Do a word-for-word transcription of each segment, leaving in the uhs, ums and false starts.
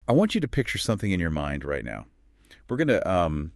I want you to picture something in your mind right now. We're going to um,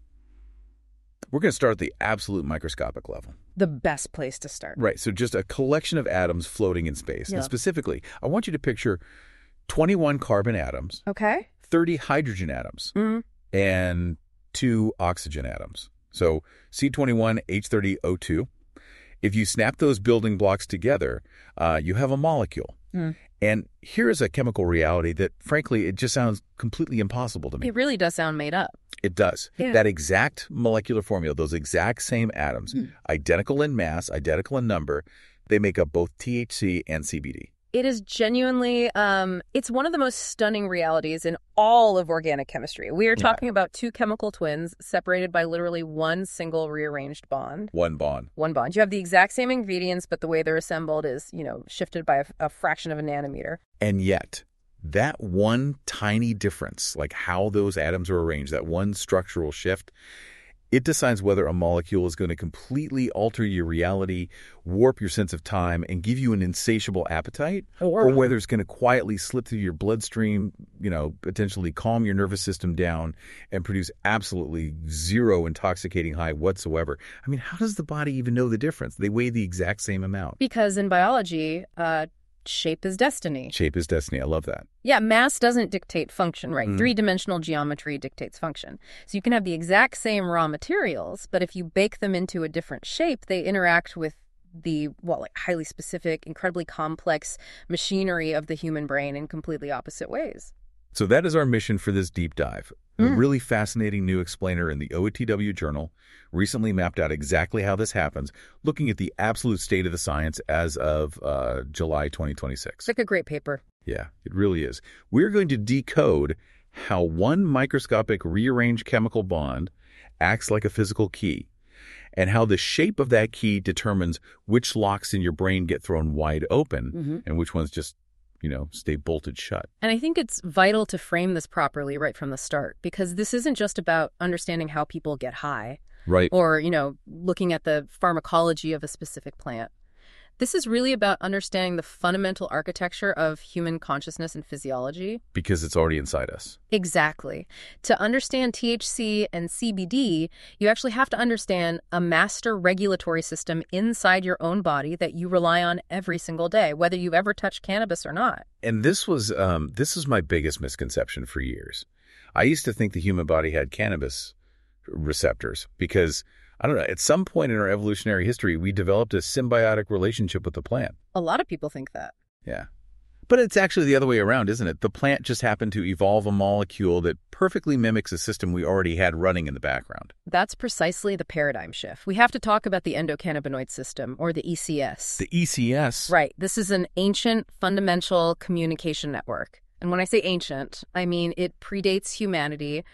we're going to start at the absolute microscopic level. The best place to start. Right. So just a collection of atoms floating in space. Yeah. And specifically, I want you to picture twenty-one carbon atoms, Okay. thirty hydrogen atoms, Mm-hmm. and two oxygen atoms. So C twenty-one H thirty O two. If you snap those building blocks together, uh, you have a molecule. Mm. And here is a chemical reality that, frankly, it just sounds completely impossible to me. It really does sound made up. It does. Yeah. That exact molecular formula, those exact same atoms, Mm. identical in mass, identical in number, they make up both T H C and C B D. It is genuinely, um, it's one of the most stunning realities in all of organic chemistry. We are Yeah. talking about two chemical twins separated by literally one single rearranged bond. One bond. One bond. You have the exact same ingredients, but the way they're assembled is, you know, shifted by a, a fraction of a nanometer. And yet, that one tiny difference, like how those atoms are arranged, that one structural shift, it decides whether a molecule is going to completely alter your reality, warp your sense of time, and give you an insatiable appetite, or whether it's going to quietly slip through your bloodstream, you know, potentially calm your nervous system down and produce absolutely zero intoxicating high whatsoever. I mean, how does the body even know the difference? They weigh the exact same amount. Because in biology, uh, shape is destiny. Shape is destiny. I love that. Yeah, mass doesn't dictate function, right? Mm. Three-dimensional geometry dictates function. So you can have the exact same raw materials, but if you bake them into a different shape, they interact with the, well, like highly specific, incredibly complex machinery of the human brain in completely opposite ways. So that is our mission for this deep dive. A Mm. really fascinating new explainer in the O A T W journal recently mapped out exactly how this happens, looking at the absolute state of the science as of uh, July twenty twenty-six. It's like a great paper. Yeah, it really is. We're going to decode how one microscopic rearranged chemical bond acts like a physical key, and how the shape of that key determines which locks in your brain get thrown wide open Mm-hmm. and which ones just, you know, stay bolted shut. And I think it's vital to frame this properly right from the start, because this isn't just about understanding how people get high Right. or, you know, looking at the pharmacology of a specific plant. This is really about understanding the fundamental architecture of human consciousness and physiology. Because it's already inside us. Exactly. To understand T H C and C B D, you actually have to understand a master regulatory system inside your own body that you rely on every single day, whether you've ever touched cannabis or not. And this was um, this is my biggest misconception for years. I used to think the human body had cannabis receptors because, I don't know, at some point in our evolutionary history, we developed a symbiotic relationship with the plant. A lot of people think that. Yeah. But it's actually the other way around, isn't it? The plant just happened to evolve a molecule that perfectly mimics a system we already had running in the background. That's precisely the paradigm shift. We have to talk about the endocannabinoid system, or the E C S. The E C S? Right. This is an ancient fundamental communication network. And when I say ancient, I mean it predates humanity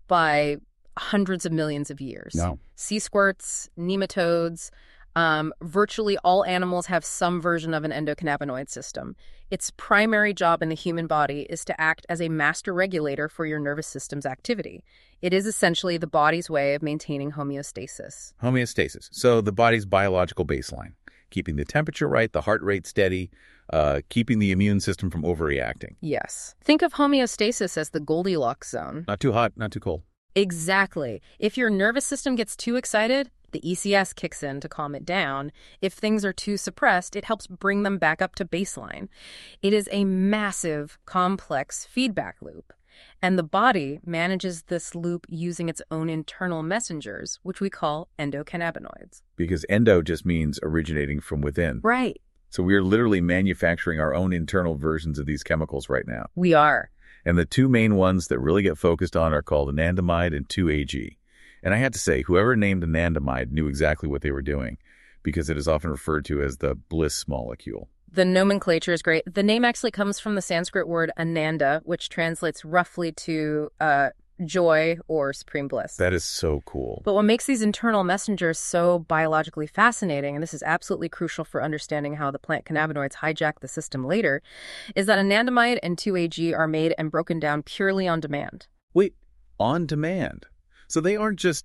by hundreds of millions of years. No. Sea squirts, nematodes, um, virtually all animals have some version of an endocannabinoid system. Its primary job in the human body is to act as a master regulator for your nervous system's activity. It is essentially the body's way of maintaining homeostasis. Homeostasis. So the body's biological baseline, keeping the temperature right, the heart rate steady, uh, keeping the immune system from overreacting. Yes. Think of homeostasis as the Goldilocks zone. Not too hot, not too cold. Exactly. If your nervous system gets too excited, the E C S kicks in to calm it down. If things are too suppressed, it helps bring them back up to baseline. It is a massive, complex feedback loop. And the body manages this loop using its own internal messengers, which we call endocannabinoids. Because endo just means originating from within. Right. So we're literally manufacturing our own internal versions of these chemicals right now. We are. And the two main ones that really get focused on are called anandamide and two A G. And I had to say, whoever named anandamide knew exactly what they were doing, because it is often referred to as the bliss molecule. The nomenclature is great. The name actually comes from the Sanskrit word ananda, which translates roughly to uh, joy or supreme bliss. That is so cool. But what makes these internal messengers so biologically fascinating, and this is absolutely crucial for understanding how the plant cannabinoids hijack the system later, is that anandamide and two A G are made and broken down purely on demand. Wait, on demand? So they aren't just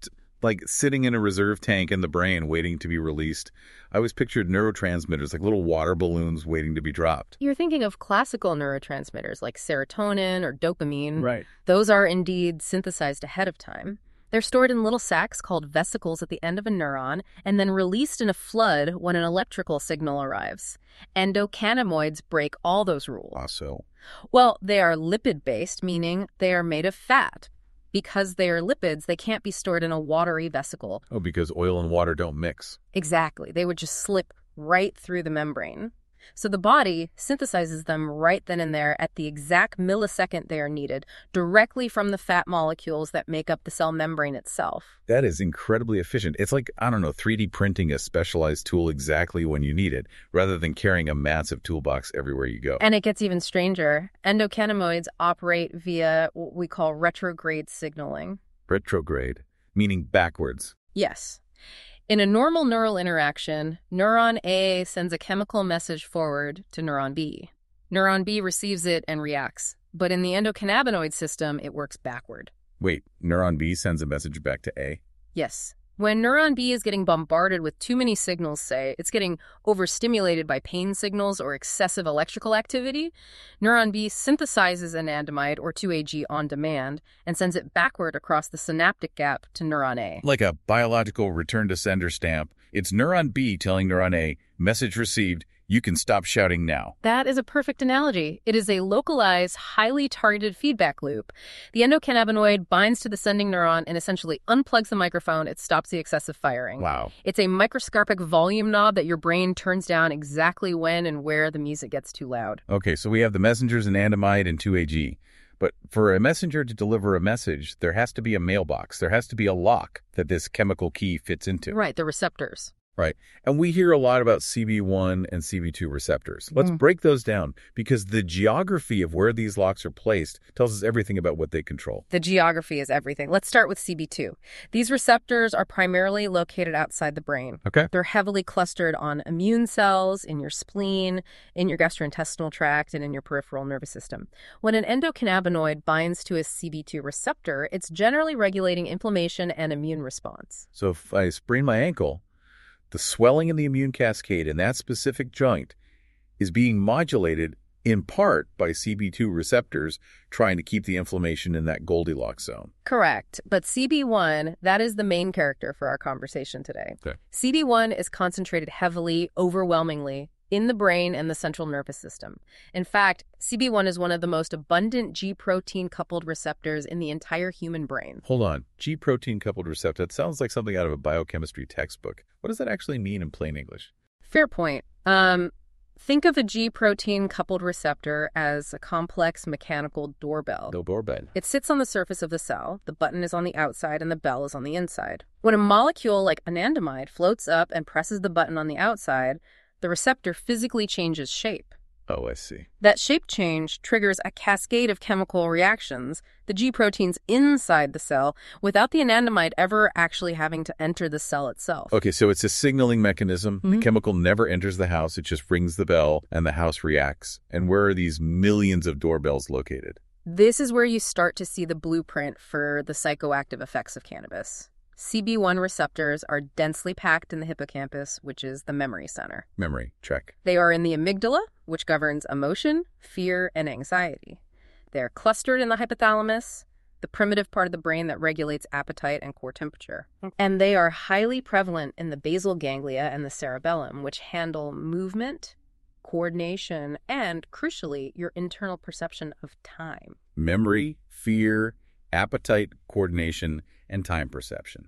Like sitting in a reserve tank in the brain waiting to be released. I always pictured neurotransmitters like little water balloons waiting to be dropped. You're thinking of classical neurotransmitters like serotonin or dopamine. Right. Those are indeed synthesized ahead of time. They're stored in little sacs called vesicles at the end of a neuron and then released in a flood when an electrical signal arrives. Endocannabinoids break all those rules. Ah, so? Well, they are lipid-based, meaning they are made of fat. Because they are lipids, they can't be stored in a watery vesicle. Oh, because oil and water don't mix. Exactly. They would just slip right through the membrane. So the body synthesizes them right then and there at the exact millisecond they are needed, directly from the fat molecules that make up the cell membrane itself. That is incredibly efficient. It's like, I don't know, three D printing a specialized tool exactly when you need it, rather than carrying a massive toolbox everywhere you go. And it gets even stranger. Endocannabinoids operate via what we call retrograde signaling. Retrograde, meaning backwards. Yes. In a normal neural interaction, neuron A sends a chemical message forward to neuron B. Neuron B receives it and reacts. But in the endocannabinoid system, it works backward. Wait, neuron B sends a message back to A? Yes. When neuron B is getting bombarded with too many signals, say, it's getting overstimulated by pain signals or excessive electrical activity, neuron B synthesizes anandamide or two A G on demand and sends it backward across the synaptic gap to neuron A. Like a biological return to sender stamp, it's neuron B telling neuron A, message received, you can stop shouting now. That is a perfect analogy. It is a localized, highly targeted feedback loop. The endocannabinoid binds to the sending neuron and essentially unplugs the microphone. It stops the excessive firing. Wow. It's a microscopic volume knob that your brain turns down exactly when and where the music gets too loud. Okay, so we have the messengers in anandamide and two A G. But for a messenger to deliver a message, there has to be a mailbox. There has to be a lock that this chemical key fits into. Right, the receptors. Right. And we hear a lot about C B one and C B two receptors. Let's Mm. break those down because the geography of where these locks are placed tells us everything about what they control. The geography is everything. Let's start with C B two. These receptors are primarily located outside the brain. Okay. They're heavily clustered on immune cells, in your spleen, in your gastrointestinal tract, and in your peripheral nervous system. When an endocannabinoid binds to a C B two receptor, it's generally regulating inflammation and immune response. So if I sprain my ankle, the swelling in the immune cascade in that specific joint is being modulated in part by C B two receptors trying to keep the inflammation in that Goldilocks zone. Correct. But C B one, that is the main character for our conversation today. Okay. C B one is concentrated heavily, overwhelmingly, in the brain and the central nervous system. In fact, C B one is one of the most abundant G-protein coupled receptors in the entire human brain. Hold on. G-protein coupled receptor. That sounds like something out of a biochemistry textbook. What does that actually mean in plain English? Fair point. Um, think of a G-protein coupled receptor as a complex mechanical doorbell. No doorbell. It sits on the surface of the cell, the button is on the outside, and the bell is on the inside. When a molecule like anandamide floats up and presses the button on the outside, the receptor physically changes shape. Oh, I see. That shape change triggers a cascade of chemical reactions, the G-proteins inside the cell, without the anandamide ever actually having to enter the cell itself. Okay, so it's a signaling mechanism. Mm-hmm. The chemical never enters the house. It just rings the bell, and the house reacts. And where are these millions of doorbells located? This is where you start to see the blueprint for the psychoactive effects of cannabis. C B one receptors are densely packed in the hippocampus, which is the memory center. Memory, check. They are in the amygdala, which governs emotion, fear, and anxiety. They're clustered in the hypothalamus, the primitive part of the brain that regulates appetite and core temperature. And they are highly prevalent in the basal ganglia and the cerebellum, which handle movement, coordination, and, crucially, your internal perception of time. Memory, fear, appetite, coordination, and time perception.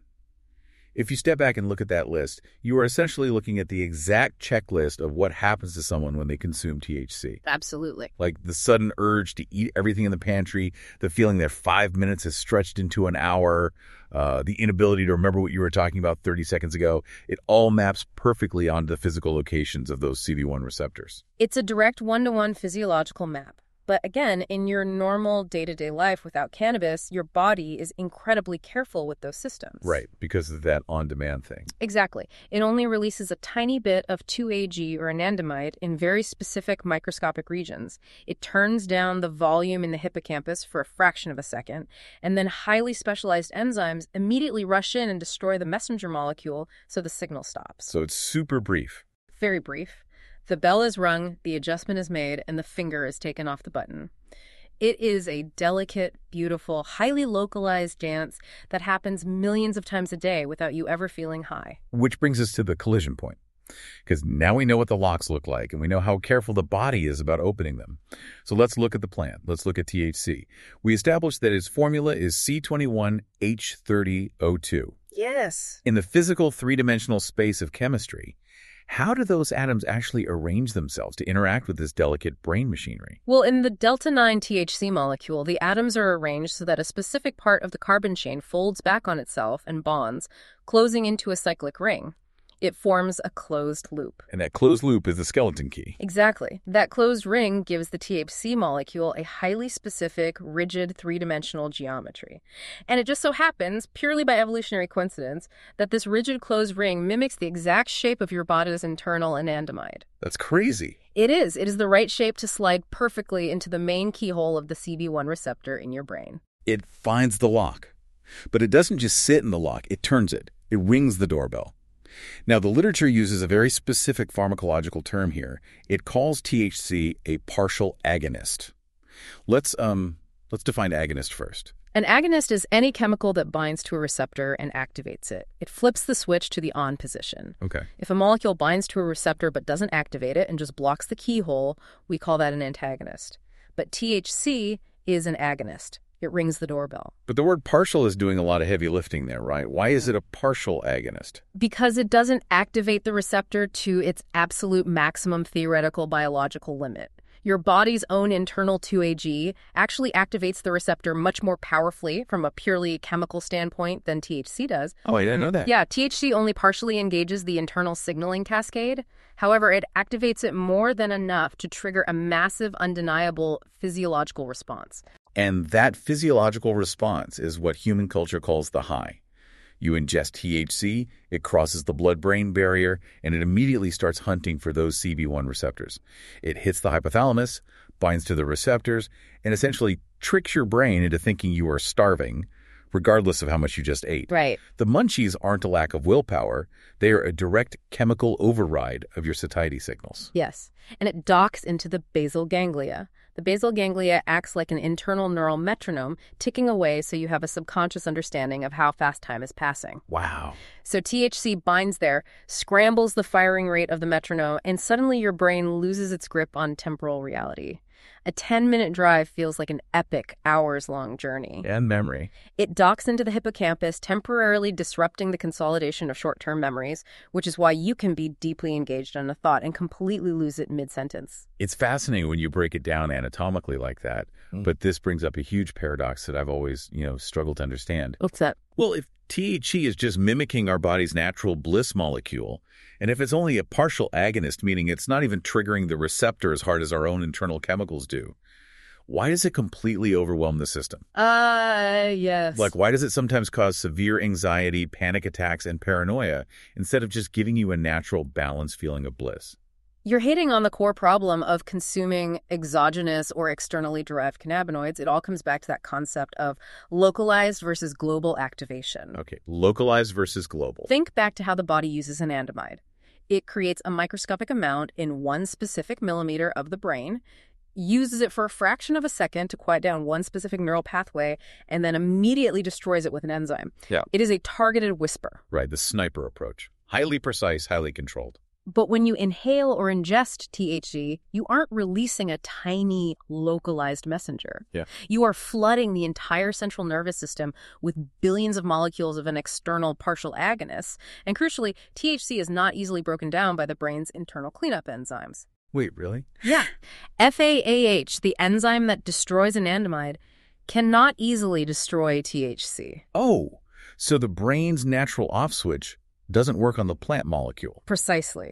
If you step back and look at that list, you are essentially looking at the exact checklist of what happens to someone when they consume T H C. Absolutely. Like the sudden urge to eat everything in the pantry, the feeling that five minutes is stretched into an hour, uh, the inability to remember what you were talking about thirty seconds ago. It all maps perfectly onto the physical locations of those C B one receptors. It's a direct one-to-one physiological map. But again, in your normal day-to-day life without cannabis, your body is incredibly careful with those systems. Right, because of that on-demand thing. Exactly. It only releases a tiny bit of two A G or anandamide in very specific microscopic regions. It turns down the volume in the hippocampus for a fraction of a second, and then highly specialized enzymes immediately rush in and destroy the messenger molecule so the signal stops. So it's super brief. Very brief. The bell is rung, the adjustment is made, and the finger is taken off the button. It is a delicate, beautiful, highly localized dance that happens millions of times a day without you ever feeling high. Which brings us to the collision point. Because now we know what the locks look like, and we know how careful the body is about opening them. So let's look at the plant. Let's look at T H C. We established that its formula is C twenty-one H thirty O two. Yes. In the physical three-dimensional space of chemistry, how do those atoms actually arrange themselves to interact with this delicate brain machinery? Well, in the delta nine T H C molecule, the atoms are arranged so that a specific part of the carbon chain folds back on itself and bonds, closing into a cyclic ring. It forms a closed loop. And that closed loop is the skeleton key. Exactly. That closed ring gives the T H C molecule a highly specific, rigid, three-dimensional geometry. And it just so happens, purely by evolutionary coincidence, that this rigid closed ring mimics the exact shape of your body's internal anandamide. That's crazy. It is. It is the right shape to slide perfectly into the main keyhole of the C B one receptor in your brain. It finds the lock. But it doesn't just sit in the lock. It turns it. It rings the doorbell. Now, the literature uses a very specific pharmacological term here. It calls T H C a partial agonist. Let's um let's define agonist first. An agonist is any chemical that binds to a receptor and activates it. It flips the switch to the on position. Okay. If a molecule binds to a receptor but doesn't activate it and just blocks the keyhole, we call that an antagonist. But T H C is an agonist. It rings the doorbell. But the word partial is doing a lot of heavy lifting there, right? Why is it a partial agonist? Because it doesn't activate the receptor to its absolute maximum theoretical biological limit. Your body's own internal two A G actually activates the receptor much more powerfully from a purely chemical standpoint than T H C does. Oh, I didn't know that. Yeah, T H C only partially engages the internal signaling cascade. However, it activates it more than enough to trigger a massive, undeniable physiological response. And that physiological response is what human culture calls the high. You ingest T H C, it crosses the blood-brain barrier, and it immediately starts hunting for those C B one receptors. It hits the hypothalamus, binds to the receptors, and essentially tricks your brain into thinking you are starving, regardless of how much you just ate. Right. The munchies aren't a lack of willpower. They are a direct chemical override of your satiety signals. Yes, and it docks into the basal ganglia. The basal ganglia acts like an internal neural metronome, ticking away so you have a subconscious understanding of how fast time is passing. Wow. So T H C binds there, scrambles the firing rate of the metronome, and suddenly your brain loses its grip on temporal reality. A ten-minute drive feels like an epic, hours-long journey. And memory. It docks into the hippocampus, temporarily disrupting the consolidation of short-term memories, which is why you can be deeply engaged in a thought and completely lose it mid-sentence. It's fascinating when you break it down anatomically like that, mm. but this brings up a huge paradox that I've always, you know, struggled to understand. What's that? Well, if T H C is just mimicking our body's natural bliss molecule, and if it's only a partial agonist, meaning it's not even triggering the receptor as hard as our own internal chemicals do, why does it completely overwhelm the system? Uh, yes. Like, why does it sometimes cause severe anxiety, panic attacks, and paranoia instead of just giving you a natural, balanced feeling of bliss? You're hitting on the core problem of consuming exogenous or externally derived cannabinoids. It all comes back to that concept of localized versus global activation. Okay, localized versus global. Think back to how the body uses anandamide. It creates a microscopic amount in one specific millimeter of the brain, uses it for a fraction of a second to quiet down one specific neural pathway, and then immediately destroys it with an enzyme. Yeah. It is a targeted whisper. Right, the sniper approach. Highly precise, highly controlled. But when you inhale or ingest T H C, you aren't releasing a tiny, localized messenger. Yeah. You are flooding the entire central nervous system with billions of molecules of an external partial agonist. And crucially, T H C is not easily broken down by the brain's internal cleanup enzymes. Wait, really? Yeah. F A A H, the enzyme that destroys anandamide, cannot easily destroy T H C. Oh, so the brain's natural off switch doesn't work on the plant molecule. Precisely.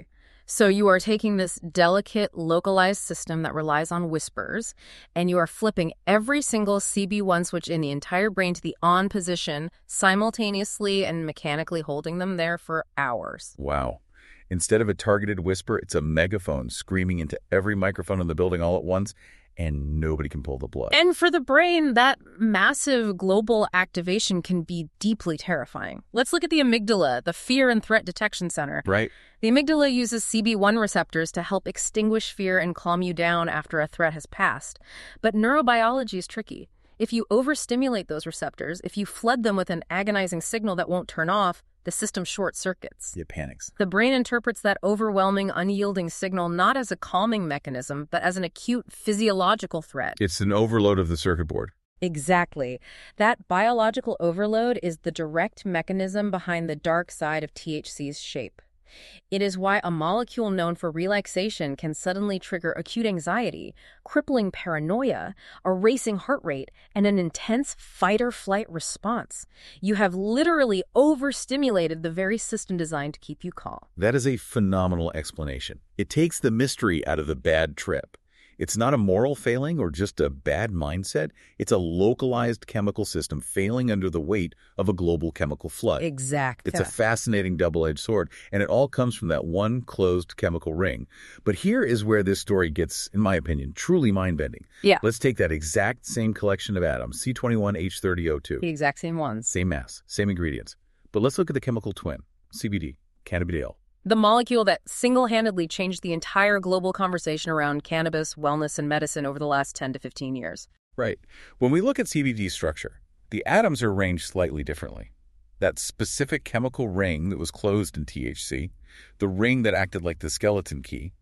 So you are taking this delicate, localized system that relies on whispers, and you are flipping every single C B one switch in the entire brain to the on position simultaneously and mechanically holding them there for hours. Wow. Instead of a targeted whisper, it's a megaphone screaming into every microphone in the building all at once, and nobody can pull the plug. And for the brain, that massive global activation can be deeply terrifying. Let's look at the amygdala, the fear and threat detection center. Right. The amygdala uses C B one receptors to help extinguish fear and calm you down after a threat has passed. But neurobiology is tricky. If you overstimulate those receptors, if you flood them with an agonizing signal that won't turn off, the system short circuits. It panics. The brain interprets that overwhelming, unyielding signal not as a calming mechanism, but as an acute physiological threat. It's an overload of the circuit board. Exactly. That biological overload is the direct mechanism behind the dark side of T H C's shape. It is why a molecule known for relaxation can suddenly trigger acute anxiety, crippling paranoia, a racing heart rate, and an intense fight-or-flight response. You have literally overstimulated the very system designed to keep you calm. That is a phenomenal explanation. It takes the mystery out of the bad trip. It's not a moral failing or just a bad mindset. It's a localized chemical system failing under the weight of a global chemical flood. Exactly. It's a fascinating double-edged sword, and it all comes from that one closed chemical ring. But here is where this story gets, in my opinion, truly mind-bending. Yeah. Let's take that exact same collection of atoms, C twenty-one H thirty O two. The exact same ones. Same mass, same ingredients. But let's look at the chemical twin, C B D, cannabidiol. The molecule that single-handedly changed the entire global conversation around cannabis, wellness, and medicine over the last ten to fifteen years. Right. When we look at C B D structure, the atoms are arranged slightly differently. That specific chemical ring that was closed in T H C, the ring that acted like the skeleton key,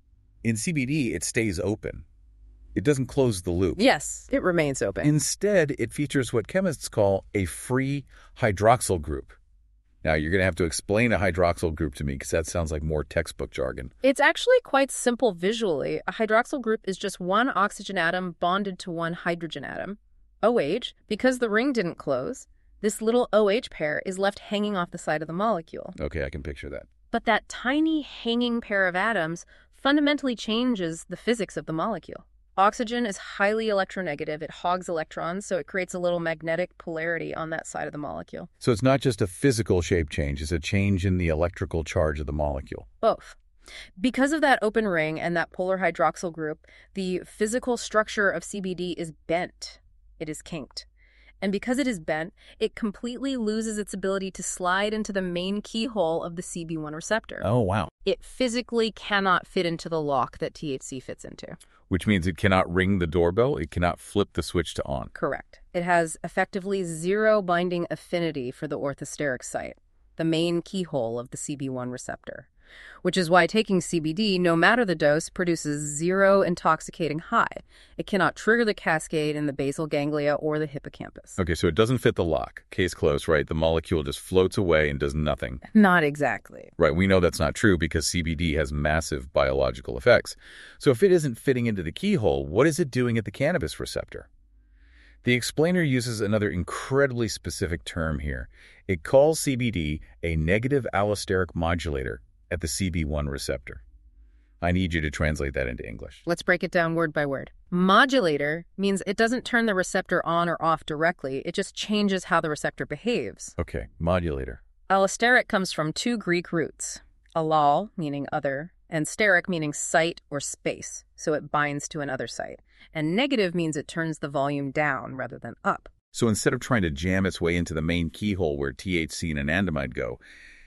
in C B D, it stays open. It doesn't close the loop. Yes, it remains open. Instead, it features what chemists call a free hydroxyl group. Now, you're going to have to explain a hydroxyl group to me because that sounds like more textbook jargon. It's actually quite simple visually. A hydroxyl group is just one oxygen atom bonded to one hydrogen atom. OH, because the ring didn't close, this little OH pair is left hanging off the side of the molecule. Okay, I can picture that. But that tiny hanging pair of atoms fundamentally changes the physics of the molecule. Oxygen is highly electronegative. It hogs electrons, so it creates a little magnetic polarity on that side of the molecule. So it's not just a physical shape change, it's a change in the electrical charge of the molecule. Both. Because of that open ring and that polar hydroxyl group, the physical structure of C B D is bent. It is kinked. And because it is bent, it completely loses its ability to slide into the main keyhole of the C B one receptor. Oh, wow. It physically cannot fit into the lock that T H C fits into. Which means it cannot ring the doorbell, it cannot flip the switch to on. Correct. It has effectively zero binding affinity for the orthosteric site, the main keyhole of the C B one receptor. Which is why taking C B D, no matter the dose, produces zero intoxicating high. It cannot trigger the cascade in the basal ganglia or the hippocampus. Okay, so it doesn't fit the lock. Case closed, right? The molecule just floats away and does nothing. Not exactly. Right, we know that's not true because C B D has massive biological effects. So if it isn't fitting into the keyhole, what is it doing at the cannabis receptor? The explainer uses another incredibly specific term here. It calls C B D a negative allosteric modulator at the C B one receptor. I need you to translate that into English. Let's break it down word by word. Modulator means it doesn't turn the receptor on or off directly. It just changes how the receptor behaves. Okay, modulator. Allosteric comes from two Greek roots. Allol, meaning other, and steric, meaning site or space, so it binds to another site. And negative means it turns the volume down rather than up. So instead of trying to jam its way into the main keyhole where T H C and anandamide go,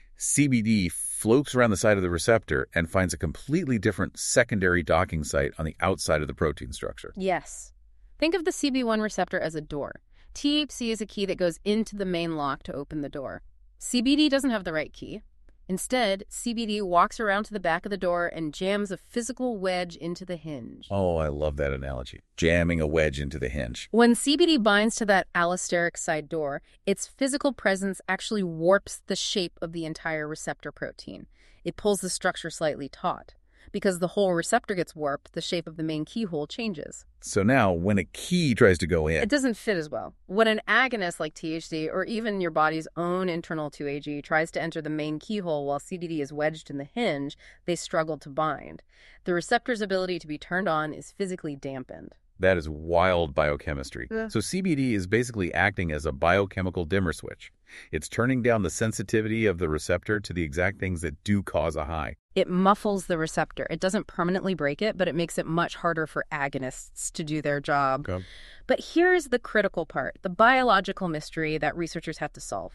C B D floats around the side of the receptor and finds a completely different secondary docking site on the outside of the protein structure. Yes. Think of the C B one receptor as a door. T H C is a key that goes into the main lock to open the door. C B D doesn't have the right key. Instead, C B D walks around to the back of the door and jams a physical wedge into the hinge. Oh, I love that analogy. Jamming a wedge into the hinge. When C B D binds to that allosteric side door, its physical presence actually warps the shape of the entire receptor protein. It pulls the structure slightly taut. Because the whole receptor gets warped, the shape of the main keyhole changes. So now, when a key tries to go in... it doesn't fit as well. When an agonist like T H C, or even your body's own internal two A G, tries to enter the main keyhole while C B D is wedged in the hinge, they struggle to bind. The receptor's ability to be turned on is physically dampened. That is wild biochemistry. Yeah. So C B D is basically acting as a biochemical dimmer switch. It's turning down the sensitivity of the receptor to the exact things that do cause a high. It muffles the receptor. It doesn't permanently break it, but it makes it much harder for agonists to do their job. Okay. But here's the critical part, the biological mystery that researchers have to solve.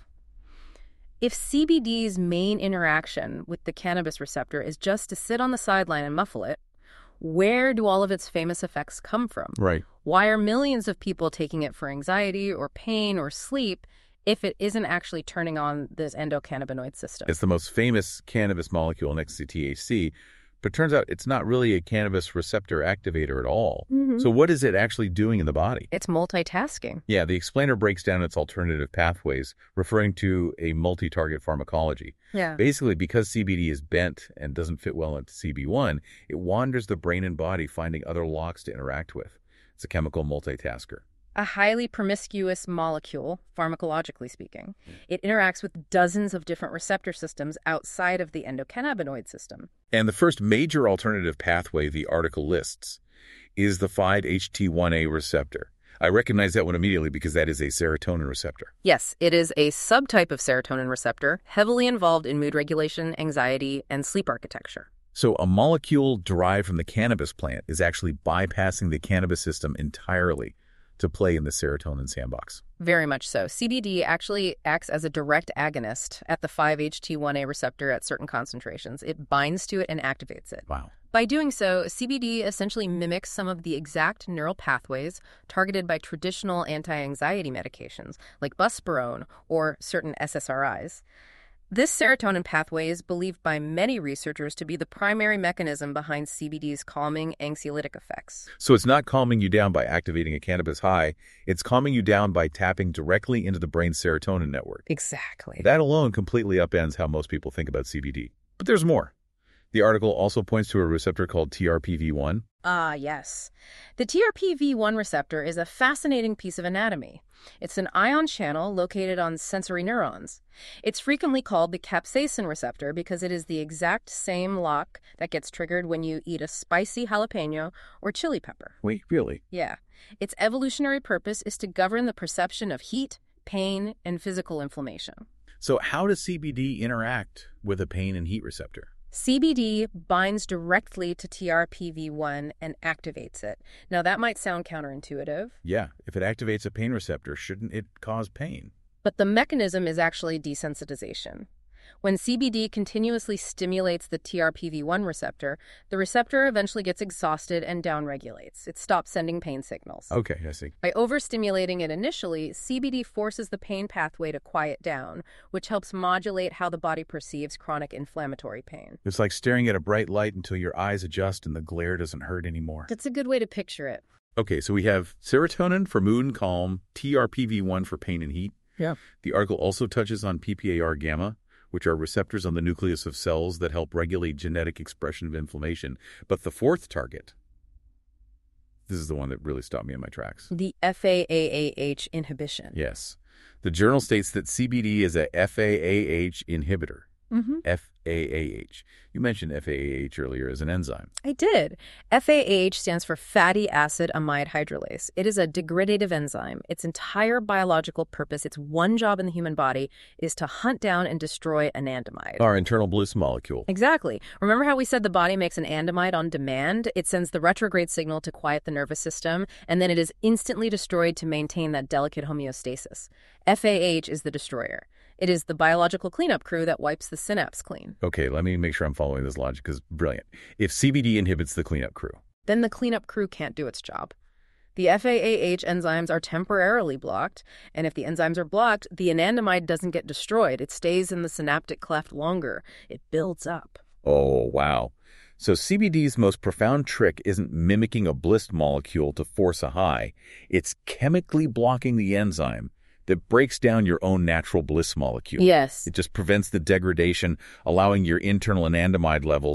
If C B D's main interaction with the cannabis receptor is just to sit on the sideline and muffle it, where do all of its famous effects come from? Right. Why are millions of people taking it for anxiety or pain or sleep if it isn't actually turning on this endocannabinoid system? It's the most famous cannabis molecule next to T H C, but turns out it's not really a cannabis receptor activator at all. Mm-hmm. So what is it actually doing in the body? It's multitasking. Yeah, the explainer breaks down its alternative pathways, referring to a multi-target pharmacology. Yeah. Basically, because C B D is bent and doesn't fit well into C B one, it wanders the brain and body, finding other locks to interact with. It's a chemical multitasker. A highly promiscuous molecule, pharmacologically speaking. It interacts with dozens of different receptor systems outside of the endocannabinoid system. And the first major alternative pathway the article lists is the five H T one A receptor. I recognize that one immediately because that is a serotonin receptor. Yes, it is a subtype of serotonin receptor, heavily involved in mood regulation, anxiety, and sleep architecture. So a molecule derived from the cannabis plant is actually bypassing the cannabis system entirely to play in the serotonin sandbox. Very much so. C B D actually acts as a direct agonist at the five H T one A receptor at certain concentrations. It binds to it and activates it. Wow. By doing so, C B D essentially mimics some of the exact neural pathways targeted by traditional anti-anxiety medications like buspirone or certain S S R Is. This serotonin pathway is believed by many researchers to be the primary mechanism behind C B D's calming anxiolytic effects. So it's not calming you down by activating a cannabis high. It's calming you down by tapping directly into the brain's serotonin network. Exactly. That alone completely upends how most people think about C B D. But there's more. The article also points to a receptor called T R P V one. Ah, yes. The T R P V one receptor is a fascinating piece of anatomy. It's an ion channel located on sensory neurons. It's frequently called the capsaicin receptor because it is the exact same lock that gets triggered when you eat a spicy jalapeno or chili pepper. Wait, really? Yeah. Its evolutionary purpose is to govern the perception of heat, pain, and physical inflammation. So how does C B D interact with a pain and heat receptor? C B D binds directly to T R P V one and activates it. Now, that might sound counterintuitive. Yeah, if it activates a pain receptor, shouldn't it cause pain? But the mechanism is actually desensitization. When C B D continuously stimulates the T R P V one receptor, the receptor eventually gets exhausted and downregulates. It stops sending pain signals. Okay, I see. By overstimulating it initially, C B D forces the pain pathway to quiet down, which helps modulate how the body perceives chronic inflammatory pain. It's like staring at a bright light until your eyes adjust and the glare doesn't hurt anymore. That's a good way to picture it. Okay, so we have serotonin for mood and calm, T R P V one for pain and heat. Yeah. The article also touches on P P A R gamma, which are receptors on the nucleus of cells that help regulate genetic expression of inflammation. But the fourth target, this is the one that really stopped me in my tracks. The F A A A H inhibition. Yes. The journal states that C B D is a F A A H inhibitor. Mm-hmm. F A A H. You mentioned F A A H earlier as an enzyme. I did. F A A H stands for fatty acid amide hydrolase. It is a degradative enzyme. Its entire biological purpose, its one job in the human body, is to hunt down and destroy anandamide. Our internal bliss molecule. Exactly. Remember how we said the body makes an andamide on demand? It sends the retrograde signal to quiet the nervous system, and then it is instantly destroyed to maintain that delicate homeostasis. F A A H is the destroyer. It is the biological cleanup crew that wipes the synapse clean. Okay, let me make sure I'm following this logic because brilliant. If C B D inhibits the cleanup crew, then the cleanup crew can't do its job. The F A A H enzymes are temporarily blocked, and if the enzymes are blocked, the anandamide doesn't get destroyed. It stays in the synaptic cleft longer. It builds up. Oh, wow. So C B D's most profound trick isn't mimicking a bliss molecule to force a high. It's chemically blocking the enzyme that breaks down your own natural bliss molecule. Yes. It just prevents the degradation, allowing your internal anandamide levels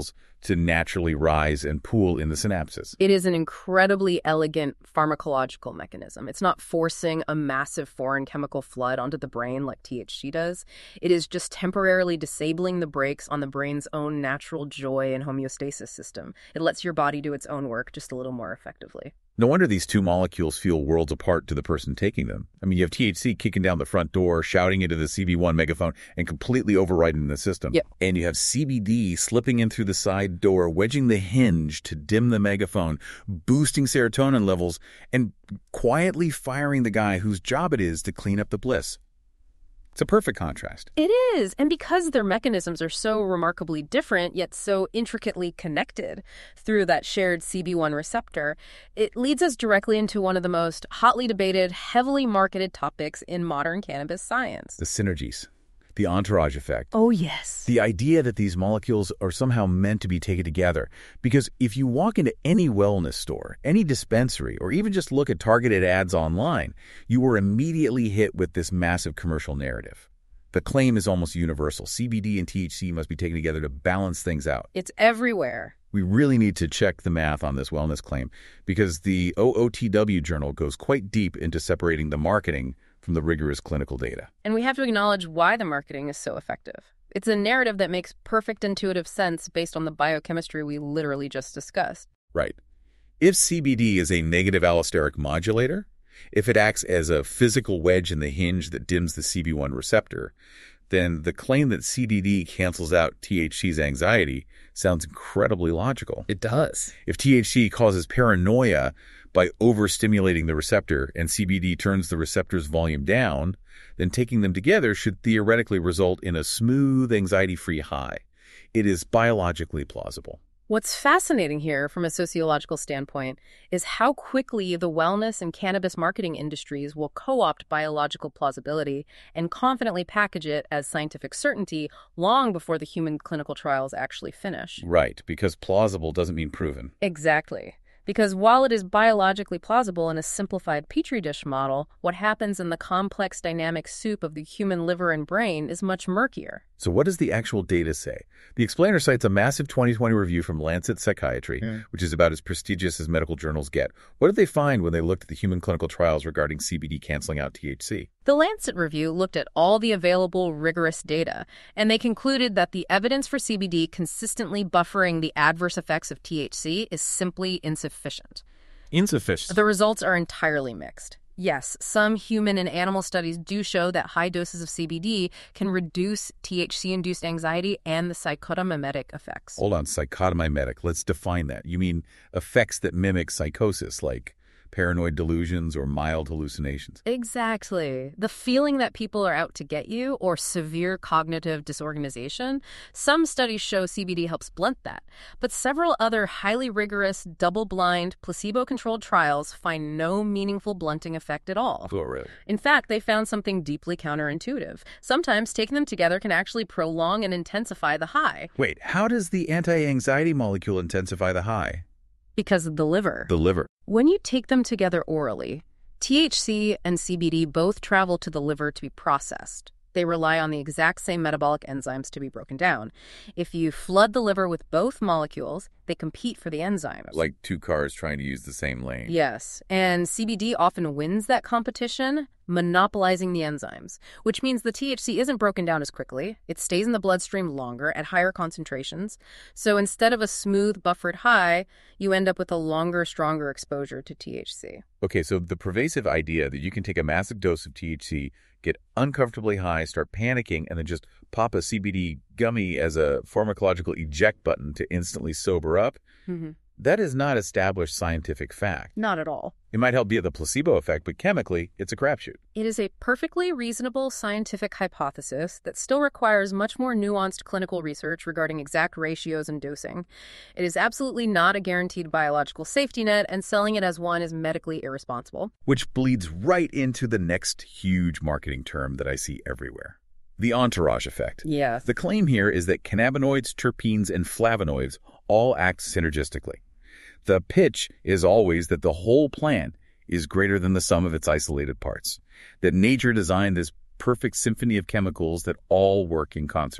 to naturally rise and pool in the synapses. It is an incredibly elegant pharmacological mechanism. It's not forcing a massive foreign chemical flood onto the brain like T H C does. It is just temporarily disabling the brakes on the brain's own natural joy and homeostasis system. It lets your body do its own work just a little more effectively. No wonder these two molecules feel worlds apart to the person taking them. I mean, you have T H C kicking down the front door, shouting into the C B one megaphone, and completely overriding the system. Yep. And you have C B D slipping in through the side door, wedging the hinge to dim the megaphone, boosting serotonin levels, and quietly firing the guy whose job it is to clean up the bliss. It's a perfect contrast. It is. And because their mechanisms are so remarkably different, yet so intricately connected through that shared C B one receptor, it leads us directly into one of the most hotly debated, heavily marketed topics in modern cannabis science. The synergies. The entourage effect. Oh, yes. The idea that these molecules are somehow meant to be taken together. Because if you walk into any wellness store, any dispensary, or even just look at targeted ads online, you are immediately hit with this massive commercial narrative. The claim is almost universal. C B D and T H C must be taken together to balance things out. It's everywhere. We really need to check the math on this wellness claim because the O O T W journal goes quite deep into separating the marketing from the rigorous clinical data. And we have to acknowledge why the marketing is so effective. It's a narrative that makes perfect intuitive sense based on the biochemistry we literally just discussed. Right. If C B D is a negative allosteric modulator, if it acts as a physical wedge in the hinge that dims the C B one receptor, then the claim that C B D cancels out T H C's anxiety sounds incredibly logical. It does. If T H C causes paranoia by overstimulating the receptor and C B D turns the receptor's volume down, then taking them together should theoretically result in a smooth, anxiety-free high. It is biologically plausible. What's fascinating here from a sociological standpoint is how quickly the wellness and cannabis marketing industries will co-opt biological plausibility and confidently package it as scientific certainty long before the human clinical trials actually finish. Right, because plausible doesn't mean proven. Exactly. Because while it is biologically plausible in a simplified Petri dish model, what happens in the complex dynamic soup of the human liver and brain is much murkier. So what does the actual data say? The explainer cites a massive twenty twenty review from Lancet Psychiatry, Yeah. which is about as prestigious as medical journals get. What did they find when they looked at the human clinical trials regarding C B D canceling out T H C? The Lancet review looked at all the available rigorous data, and they concluded that the evidence for C B D consistently buffering the adverse effects of T H C is simply insufficient. Insufficient. The results are entirely mixed. Yes, some human and animal studies do show that high doses of C B D can reduce T H C-induced anxiety and the psychotomimetic effects. Hold on, psychotomimetic. Let's define that. You mean effects that mimic psychosis, like paranoid delusions or mild hallucinations? Exactly. The feeling that people are out to get you or severe cognitive disorganization. Some studies show C B D helps blunt that, but several other highly rigorous, double-blind, placebo-controlled trials find no meaningful blunting effect at all. Oh, really? In fact, they found something deeply counterintuitive. Sometimes taking them together can actually prolong and intensify the high. Wait, how does the anti-anxiety molecule intensify the high? Because of the liver. The liver. When you take them together orally, T H C and C B D both travel to the liver to be processed. They rely on the exact same metabolic enzymes to be broken down. If you flood the liver with both molecules, they compete for the enzymes. Like two cars trying to use the same lane. Yes, and C B D often wins that competition, monopolizing the enzymes, which means the T H C isn't broken down as quickly. It stays in the bloodstream longer at higher concentrations. So instead of a smooth, buffered high, you end up with a longer, stronger exposure to T H C. Okay, so the pervasive idea that you can take a massive dose of T H C, get uncomfortably high, start panicking, and then just pop a C B D gummy as a pharmacological eject button to instantly sober up, Mm-hmm. that is not established scientific fact. Not at all. It might help via the placebo effect, but chemically, it's a crapshoot. It is a perfectly reasonable scientific hypothesis that still requires much more nuanced clinical research regarding exact ratios and dosing. It is absolutely not a guaranteed biological safety net, and selling it as one is medically irresponsible. Which bleeds right into the next huge marketing term that I see everywhere. The entourage effect. Yes. The claim here is that cannabinoids, terpenes, and flavonoids all act synergistically. The pitch is always that the whole plant is greater than the sum of its isolated parts, that nature designed this perfect symphony of chemicals that all work in concert.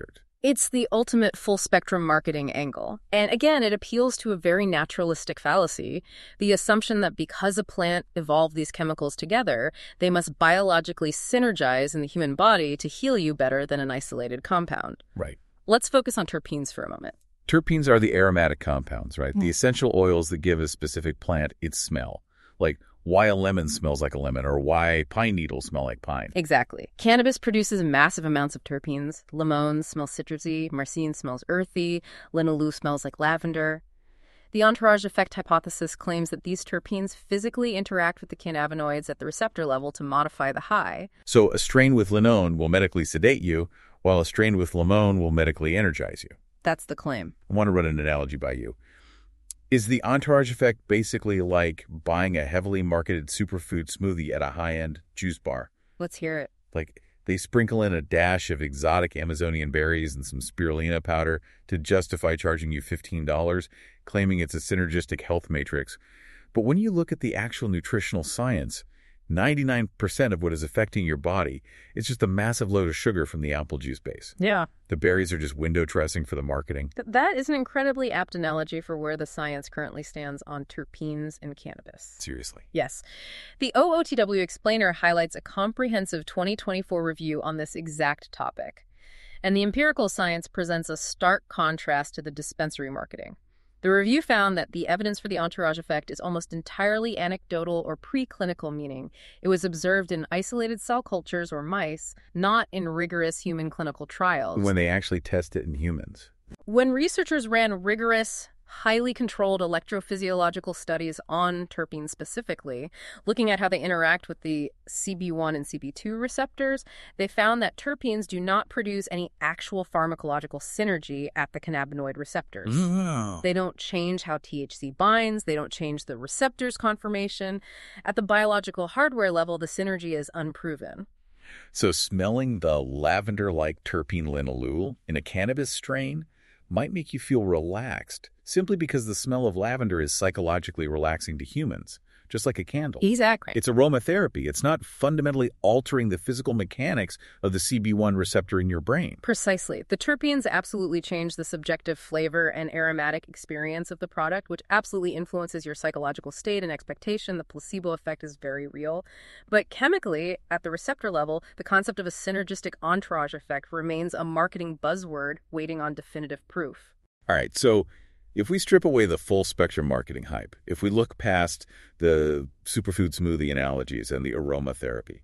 It's the ultimate full-spectrum marketing angle. And again, it appeals to a very naturalistic fallacy, the assumption that because a plant evolved these chemicals together, they must biologically synergize in the human body to heal you better than an isolated compound. Right. Let's focus on terpenes for a moment. Terpenes are the aromatic compounds, right? Mm. The essential oils that give a specific plant its smell. Like why a lemon smells like a lemon or why pine needles smell like pine. Exactly. Cannabis produces massive amounts of terpenes. Limon smells citrusy, marcin smells earthy, linalool smells like lavender. The entourage effect hypothesis claims that these terpenes physically interact with the cannabinoids at the receptor level to modify the high. So a strain with linone will medically sedate you, while a strain with limon will medically energize you. That's the claim. I want to run an analogy by you. Is the entourage effect basically like buying a heavily marketed superfood smoothie at a high-end juice bar? Let's hear it. Like they sprinkle in a dash of exotic Amazonian berries and some spirulina powder to justify charging you fifteen dollars, claiming it's a synergistic health matrix. But when you look at the actual nutritional science, ninety-nine percent of what is affecting your body is just a massive load of sugar from the apple juice base. Yeah. The berries are just window dressing for the marketing. Th- that is an incredibly apt analogy for where the science currently stands on terpenes in cannabis. Seriously. Yes. The O O T W Explainer highlights a comprehensive twenty twenty-four review on this exact topic. And the empirical science presents a stark contrast to the dispensary marketing. The review found that the evidence for the entourage effect is almost entirely anecdotal or preclinical, meaning it was observed in isolated cell cultures or mice, not in rigorous human clinical trials. When they actually test it in humans. When researchers ran rigorous, highly controlled electrophysiological studies on terpenes specifically, looking at how they interact with the C B one and C B two receptors, they found that terpenes do not produce any actual pharmacological synergy at the cannabinoid receptors. Oh. They don't change how T H C binds, they don't change the receptors conformation. At the biological hardware level, the synergy is unproven. So smelling the lavender-like terpene linalool in a cannabis strain might make you feel relaxed, simply because the smell of lavender is psychologically relaxing to humans, just like a candle. Exactly. It's aromatherapy. It's not fundamentally altering the physical mechanics of the C B one receptor in your brain. Precisely. The terpenes absolutely change the subjective flavor and aromatic experience of the product, which absolutely influences your psychological state and expectation. The placebo effect is very real. But chemically, at the receptor level, the concept of a synergistic entourage effect remains a marketing buzzword waiting on definitive proof. All right, so if we strip away the full spectrum marketing hype, if we look past the superfood smoothie analogies and the aromatherapy,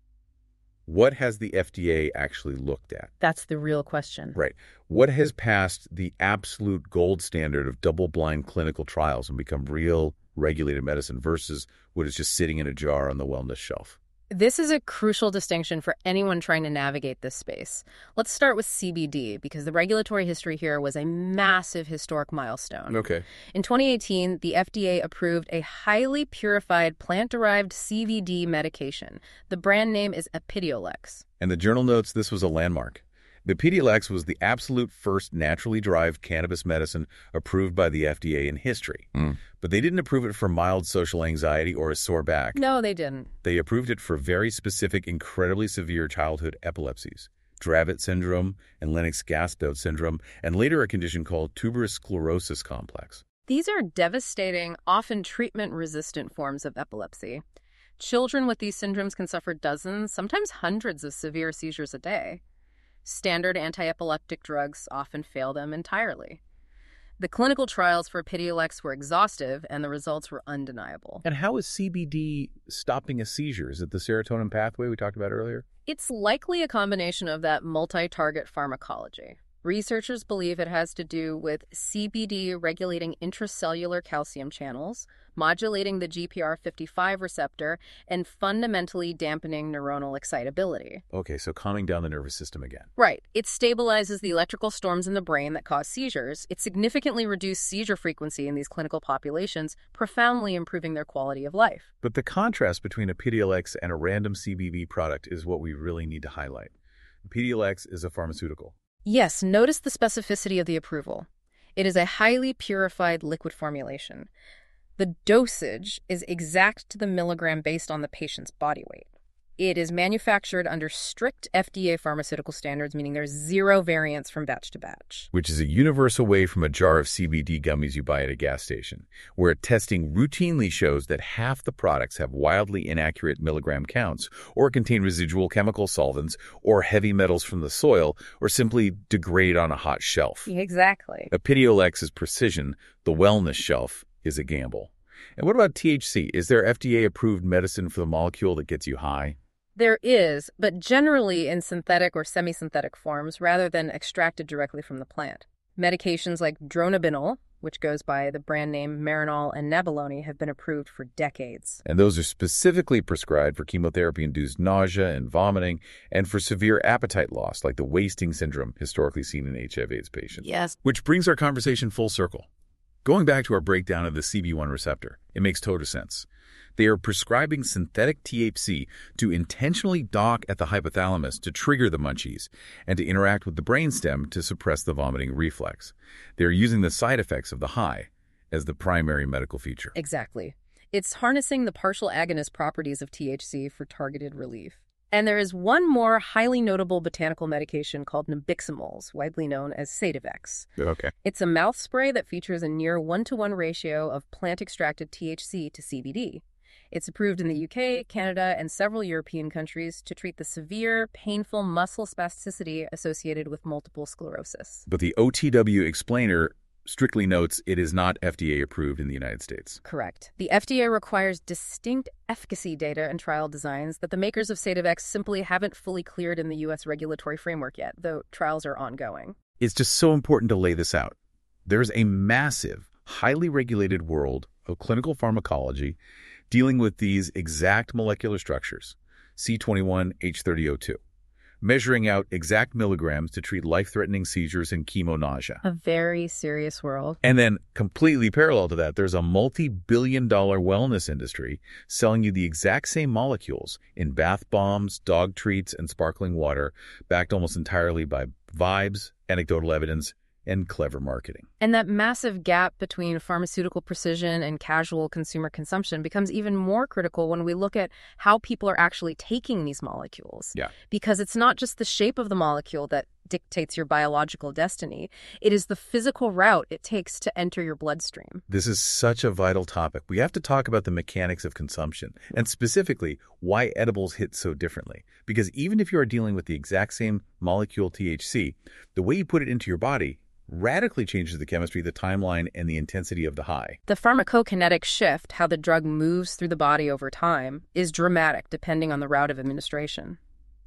what has the F D A actually looked at? That's the real question. Right. What has passed the absolute gold standard of double-blind clinical trials and become real regulated medicine versus what is just sitting in a jar on the wellness shelf? This is a crucial distinction for anyone trying to navigate this space. Let's start with C B D, because the regulatory history here was a massive historic milestone. Okay. In twenty eighteen, the F D A approved a highly purified plant-derived C B D medication. The brand name is Epidiolex. And the journal notes this was a landmark. The Epidiolex was the absolute first naturally derived cannabis medicine approved by the F D A in history. Mm. But they didn't approve it for mild social anxiety or a sore back. No, they didn't. They approved it for very specific, incredibly severe childhood epilepsies, Dravet syndrome and Lennox-Gastaut syndrome, and later a condition called tuberous sclerosis complex. These are devastating, often treatment-resistant forms of epilepsy. Children with these syndromes can suffer dozens, sometimes hundreds of severe seizures a day. Standard anti-epileptic drugs often fail them entirely. The clinical trials for Epidiolex were exhaustive, and the results were undeniable. And how is C B D stopping a seizure? Is it the serotonin pathway we talked about earlier? It's likely a combination of that multi-target pharmacology. Researchers believe it has to do with C B D regulating intracellular calcium channels, modulating the G P R fifty-five receptor, and fundamentally dampening neuronal excitability. Okay, so calming down the nervous system again. Right. It stabilizes the electrical storms in the brain that cause seizures. It significantly reduced seizure frequency in these clinical populations, profoundly improving their quality of life. But the contrast between Epidiolex and a random C B D product is what we really need to highlight. Epidiolex is a pharmaceutical. Yes, notice the specificity of the approval. It is a highly purified liquid formulation. The dosage is exact to the milligram based on the patient's body weight. It is manufactured under strict F D A pharmaceutical standards, meaning there's zero variance from batch to batch. Which is a universe away from a jar of C B D gummies you buy at a gas station, where testing routinely shows that half the products have wildly inaccurate milligram counts, or contain residual chemical solvents, or heavy metals from the soil, or simply degrade on a hot shelf. Exactly. Epidiolex is precision. The wellness shelf is a gamble. And what about T H C? Is there F D A-approved medicine for the molecule that gets you high? There is, but generally in synthetic or semi-synthetic forms rather than extracted directly from the plant. Medications like dronabinol, which goes by the brand name Marinol and Nabilone, have been approved for decades. And those are specifically prescribed for chemotherapy-induced nausea and vomiting and for severe appetite loss, like the wasting syndrome historically seen in H I V AIDS patients. Yes. Which brings our conversation full circle. Going back to our breakdown of the C B one receptor, it makes total sense. They are prescribing synthetic T H C to intentionally dock at the hypothalamus to trigger the munchies and to interact with the brainstem to suppress the vomiting reflex. They are using the side effects of the high as the primary medical feature. Exactly. It's harnessing the partial agonist properties of T H C for targeted relief. And there is one more highly notable botanical medication called nabiximols, widely known as Sativex. Okay. It's a mouth spray that features a near one-to-one ratio of plant-extracted T H C to C B D. It's approved in the U K, Canada, and several European countries to treat the severe, painful muscle spasticity associated with multiple sclerosis. But the O T W explainer strictly notes it is not F D A-approved in the United States. Correct. The F D A requires distinct efficacy data and trial designs that the makers of Sativex simply haven't fully cleared in the U S regulatory framework yet, though trials are ongoing. It's just so important to lay this out. There's a massive, highly regulated world of clinical pharmacology dealing with these exact molecular structures, C twenty-one H thirty O two, measuring out exact milligrams to treat life-threatening seizures and chemonausea. A very serious world. And then, completely parallel to that, there's a multi-billion dollar wellness industry selling you the exact same molecules in bath bombs, dog treats, and sparkling water, backed almost entirely by vibes, anecdotal evidence, and clever marketing. And that massive gap between pharmaceutical precision and casual consumer consumption becomes even more critical when we look at how people are actually taking these molecules. Yeah. Because it's not just the shape of the molecule that dictates your biological destiny. It is the physical route it takes to enter your bloodstream. This is such a vital topic. We have to talk about the mechanics of consumption, and specifically why edibles hit so differently. Because even if you are dealing with the exact same molecule T H C, the way you put it into your body radically changes the chemistry, the timeline, and the intensity of the high. The pharmacokinetic shift, how the drug moves through the body over time, is dramatic depending on the route of administration.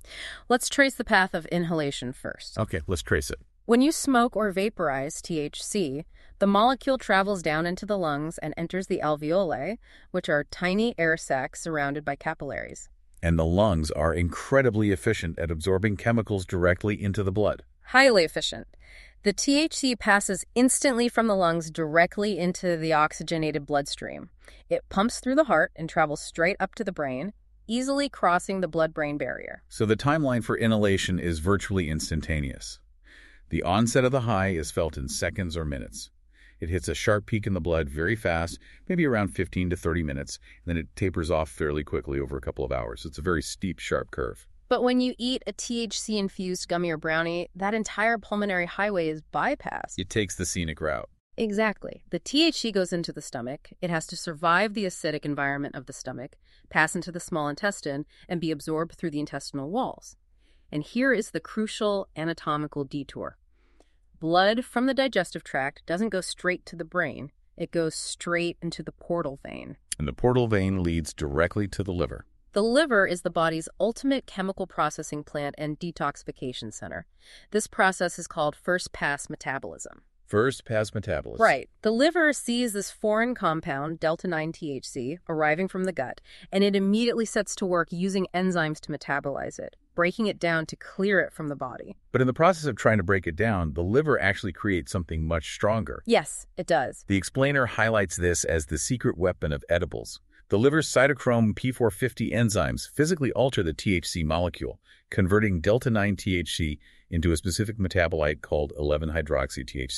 Let's trace the path of inhalation first. Okay, let's trace it. When you smoke or vaporize T H C, the molecule travels down into the lungs and enters the alveoli, which are tiny air sacs surrounded by capillaries. And the lungs are incredibly efficient at absorbing chemicals directly into the blood. Highly efficient. The T H C passes instantly from the lungs directly into the oxygenated bloodstream. It pumps through the heart and travels straight up to the brain, easily crossing the blood-brain barrier. So the timeline for inhalation is virtually instantaneous. The onset of the high is felt in seconds or minutes. It hits a sharp peak in the blood very fast, maybe around fifteen to thirty minutes, and then it tapers off fairly quickly over a couple of hours. It's a very steep, sharp curve. But when you eat a T H C-infused gummy or brownie, that entire pulmonary highway is bypassed. It takes the scenic route. Exactly. The T H C goes into the stomach. It has to survive the acidic environment of the stomach, pass into the small intestine, and be absorbed through the intestinal walls. And here is the crucial anatomical detour. Blood from the digestive tract doesn't go straight to the brain. It goes straight into the portal vein. And the portal vein leads directly to the liver. The liver is the body's ultimate chemical processing plant and detoxification center. This process is called first-pass metabolism. First-pass metabolism. Right. The liver sees this foreign compound, delta nine T H C, arriving from the gut, and it immediately sets to work using enzymes to metabolize it, breaking it down to clear it from the body. But in the process of trying to break it down, the liver actually creates something much stronger. Yes, it does. The explainer highlights this as the secret weapon of edibles. The liver's cytochrome P four fifty enzymes physically alter the T H C molecule, converting delta nine T H C into a specific metabolite called eleven hydroxy T H C.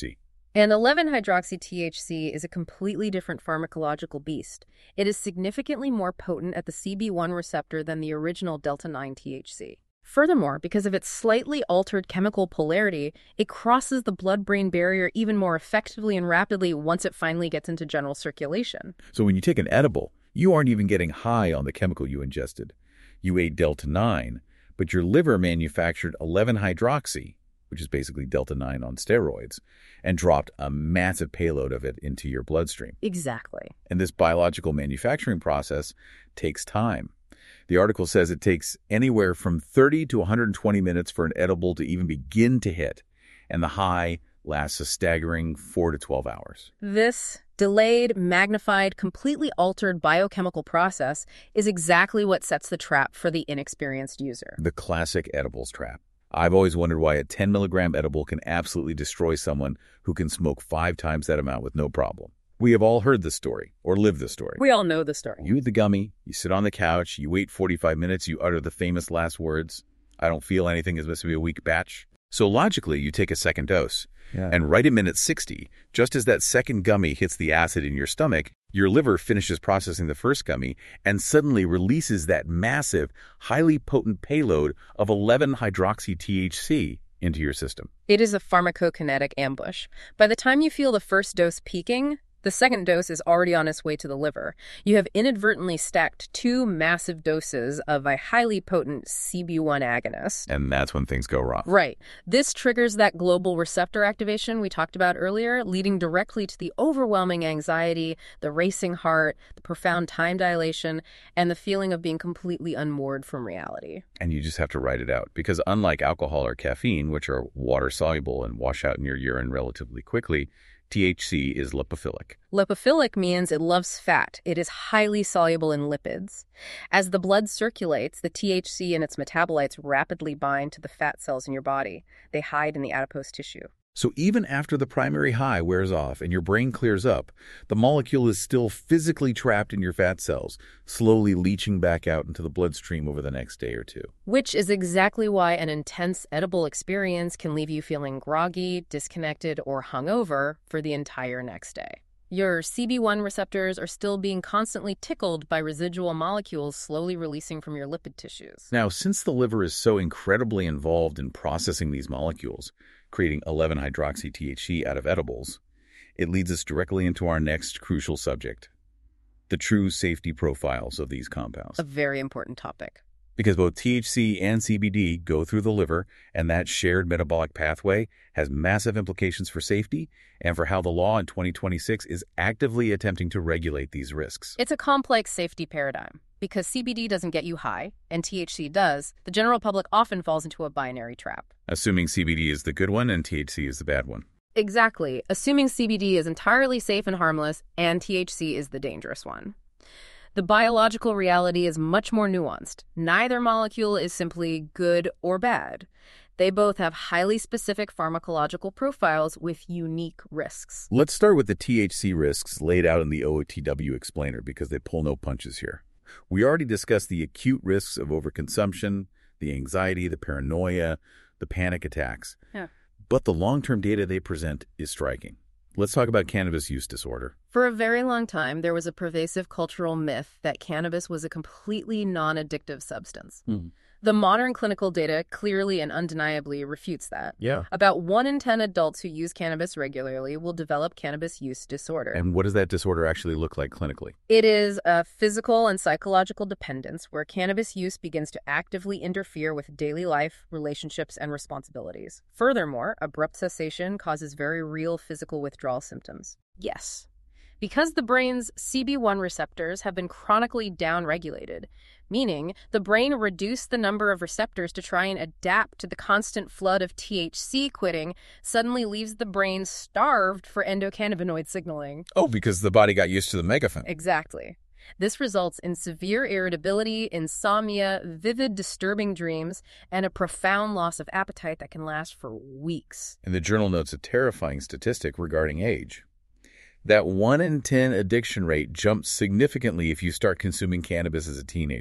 And eleven hydroxy T H C is a completely different pharmacological beast. It is significantly more potent at the C B one receptor than the original delta nine T H C. Furthermore, because of its slightly altered chemical polarity, it crosses the blood-brain barrier even more effectively and rapidly once it finally gets into general circulation. So when you take an edible, you aren't even getting high on the chemical you ingested. You ate delta nine, but your liver manufactured eleven hydroxy, which is basically delta nine on steroids, and dropped a massive payload of it into your bloodstream. Exactly. And this biological manufacturing process takes time. The article says it takes anywhere from thirty to one hundred twenty minutes for an edible to even begin to hit, and the high lasts a staggering four to twelve hours. This delayed, magnified, completely altered biochemical process is exactly what sets the trap for the inexperienced user. The classic edibles trap. I've always wondered why a ten milligram edible can absolutely destroy someone who can smoke five times that amount with no problem. We have all heard this story, or lived this story. We all know the story. You eat the gummy, you sit on the couch, you wait forty-five minutes, you utter the famous last words, "I don't feel anything, it's supposed to be a weak batch." So logically, you take a second dose. Yeah. And right at minute sixty, just as that second gummy hits the acid in your stomach, your liver finishes processing the first gummy and suddenly releases that massive, highly potent payload of eleven hydroxy T H C into your system. It is a pharmacokinetic ambush. By the time you feel the first dose peaking, the second dose is already on its way to the liver. You have inadvertently stacked two massive doses of a highly potent C B one agonist. And that's when things go wrong. Right. This triggers that global receptor activation we talked about earlier, leading directly to the overwhelming anxiety, the racing heart, the profound time dilation, and the feeling of being completely unmoored from reality. And you just have to write it out, because unlike alcohol or caffeine, which are water-soluble and wash out in your urine relatively quickly, T H C is lipophilic. Lipophilic means it loves fat. It is highly soluble in lipids. As the blood circulates, the T H C and its metabolites rapidly bind to the fat cells in your body. They hide in the adipose tissue. So even after the primary high wears off and your brain clears up, the molecule is still physically trapped in your fat cells, slowly leaching back out into the bloodstream over the next day or two. Which is exactly why an intense edible experience can leave you feeling groggy, disconnected, or hungover for the entire next day. Your C B one receptors are still being constantly tickled by residual molecules slowly releasing from your lipid tissues. Now, since the liver is so incredibly involved in processing these molecules, creating eleven hydroxy T H C out of edibles, it leads us directly into our next crucial subject, the true safety profiles of these compounds. A very important topic. Because both T H C and C B D go through the liver, and that shared metabolic pathway has massive implications for safety and for how the law in twenty twenty-six is actively attempting to regulate these risks. It's a complex safety paradigm. Because C B D doesn't get you high, and T H C does, the general public often falls into a binary trap. Assuming C B D is the good one and T H C is the bad one. Exactly. Assuming C B D is entirely safe and harmless, and T H C is the dangerous one. The biological reality is much more nuanced. Neither molecule is simply good or bad. They both have highly specific pharmacological profiles with unique risks. Let's start with the T H C risks laid out in the O O T W explainer, because they pull no punches here. We already discussed the acute risks of overconsumption, the anxiety, the paranoia, the panic attacks. Yeah. But the long-term data they present is striking. Let's talk about cannabis use disorder. For a very long time, there was a pervasive cultural myth that cannabis was a completely non-addictive substance. Mm-hmm. The modern clinical data clearly and undeniably refutes that. Yeah. About one in ten adults who use cannabis regularly will develop cannabis use disorder. And what does that disorder actually look like clinically? It is a physical and psychological dependence where cannabis use begins to actively interfere with daily life, relationships, and responsibilities. Furthermore, abrupt cessation causes very real physical withdrawal symptoms. Yes. Because the brain's C B one receptors have been chronically downregulated, meaning the brain reduced the number of receptors to try and adapt to the constant flood of T H C quitting, suddenly leaves the brain starved for endocannabinoid signaling. Oh, because the body got used to the megaphone. Exactly. This results in severe irritability, insomnia, vivid, disturbing dreams, and a profound loss of appetite that can last for weeks. And the journal notes a terrifying statistic regarding age. That one in ten addiction rate jumps significantly if you start consuming cannabis as a teenager,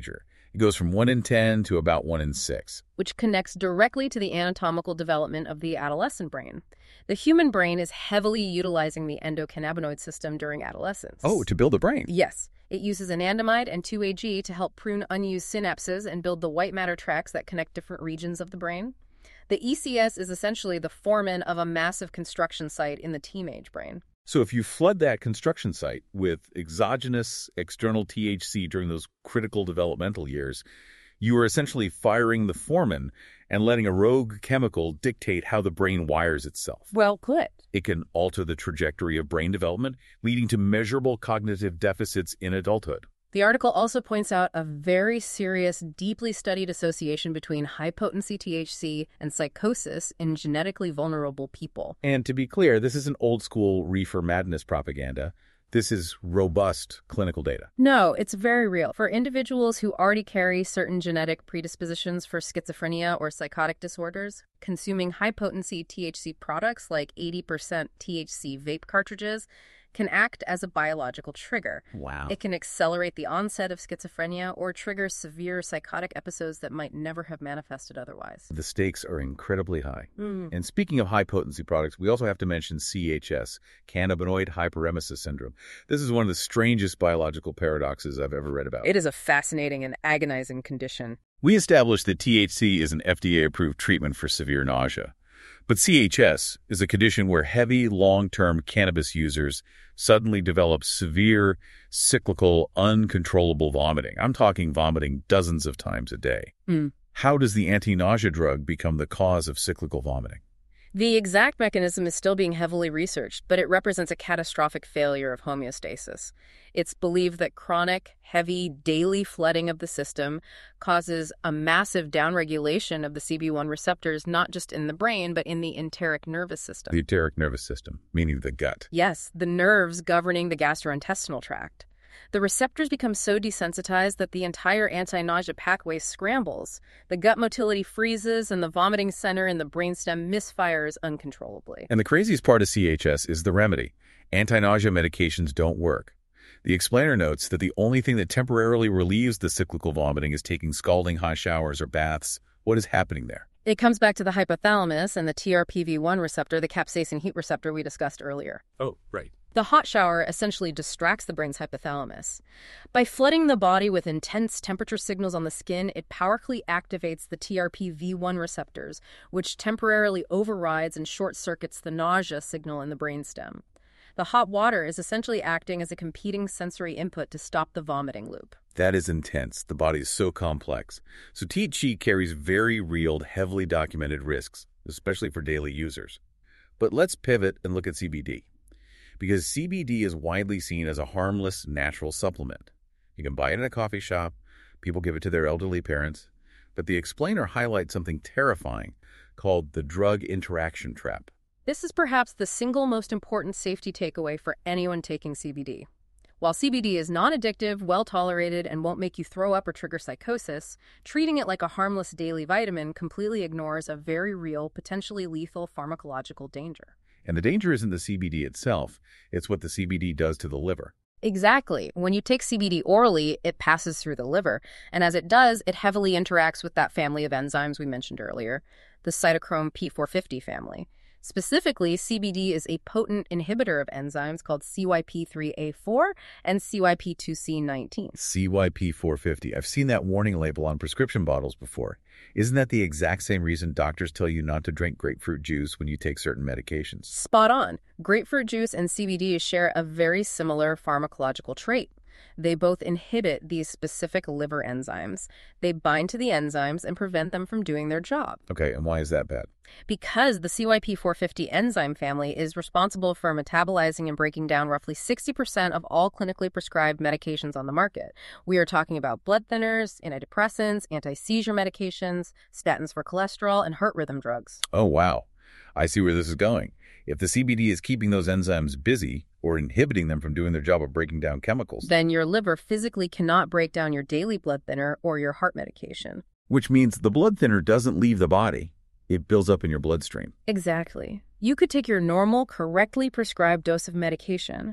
It goes from one in ten to about one in six. Which connects directly to the anatomical development of the adolescent brain. The human brain is heavily utilizing the endocannabinoid system during adolescence. Oh, to build a brain. Yes. It uses anandamide and two A G to help prune unused synapses and build the white matter tracks that connect different regions of the brain. The E C S is essentially the foreman of a massive construction site in the teenage brain. So if you flood that construction site with exogenous external T H C during those critical developmental years, you are essentially firing the foreman and letting a rogue chemical dictate how the brain wires itself. Well put. It can alter the trajectory of brain development, leading to measurable cognitive deficits in adulthood. The article also points out a very serious, deeply studied association between high-potency T H C and psychosis in genetically vulnerable people. And to be clear, this isn't old-school reefer madness propaganda. This is robust clinical data. No, it's very real. For individuals who already carry certain genetic predispositions for schizophrenia or psychotic disorders, consuming high-potency T H C products like eighty percent T H C vape cartridges can act as a biological trigger. Wow. It can accelerate the onset of schizophrenia or trigger severe psychotic episodes that might never have manifested otherwise. The stakes are incredibly high. Mm. And speaking of high-potency products, we also have to mention C H S, cannabinoid hyperemesis syndrome. This is one of the strangest biological paradoxes I've ever read about. It is a fascinating and agonizing condition. We established that T H C is an F D A-approved treatment for severe nausea. But C H S is a condition where heavy, long-term cannabis users suddenly develop severe, cyclical, uncontrollable vomiting. I'm talking vomiting dozens of times a day. Mm. How does the anti-nausea drug become the cause of cyclical vomiting? The exact mechanism is still being heavily researched, but it represents a catastrophic failure of homeostasis. It's believed that chronic, heavy, daily flooding of the system causes a massive downregulation of the C B one receptors, not just in the brain, but in the enteric nervous system. The enteric nervous system, meaning the gut. Yes, the nerves governing the gastrointestinal tract. The receptors become so desensitized that the entire anti-nausea pathway scrambles. The gut motility freezes, and the vomiting center in the brainstem misfires uncontrollably. And the craziest part of C H S is the remedy. Anti-nausea medications don't work. The explainer notes that the only thing that temporarily relieves the cyclical vomiting is taking scalding hot showers or baths. What is happening there? It comes back to the hypothalamus and the T R P V one receptor, the capsaicin heat receptor we discussed earlier. Oh, right. The hot shower essentially distracts the brain's hypothalamus. By flooding the body with intense temperature signals on the skin, it powerfully activates the T R P V one receptors, which temporarily overrides and short-circuits the nausea signal in the brainstem. The hot water is essentially acting as a competing sensory input to stop the vomiting loop. That is intense. The body is so complex. So T H C carries very real, heavily documented risks, especially for daily users. But let's pivot and look at C B D. Because C B D is widely seen as a harmless, natural supplement. You can buy it in a coffee shop, people give it to their elderly parents, but the explainer highlights something terrifying called the drug interaction trap. This is perhaps the single most important safety takeaway for anyone taking C B D. While C B D is non-addictive, well-tolerated, and won't make you throw up or trigger psychosis, treating it like a harmless daily vitamin completely ignores a very real, potentially lethal pharmacological danger. And the danger isn't the C B D itself, it's what the C B D does to the liver. Exactly. When you take C B D orally, it passes through the liver, and as it does, it heavily interacts with that family of enzymes we mentioned earlier, the cytochrome P four fifty family. Specifically, C B D is a potent inhibitor of enzymes called C Y P three A four and C Y P two C nineteen. C Y P four fifty. I've seen that warning label on prescription bottles before. Isn't that the exact same reason doctors tell you not to drink grapefruit juice when you take certain medications? Spot on. Grapefruit juice and C B D share a very similar pharmacological trait. They both inhibit these specific liver enzymes. They bind to the enzymes and prevent them from doing their job. Okay, and why is that bad? Because the C Y P four fifty enzyme family is responsible for metabolizing and breaking down roughly sixty percent of all clinically prescribed medications on the market. We are talking about blood thinners, antidepressants, anti-seizure medications, statins for cholesterol, and heart rhythm drugs. Oh, wow. I see where this is going. If the C B D is keeping those enzymes busy or inhibiting them from doing their job of breaking down chemicals, then your liver physically cannot break down your daily blood thinner or your heart medication. Which means the blood thinner doesn't leave the body. It builds up in your bloodstream. Exactly. You could take your normal, correctly prescribed dose of medication,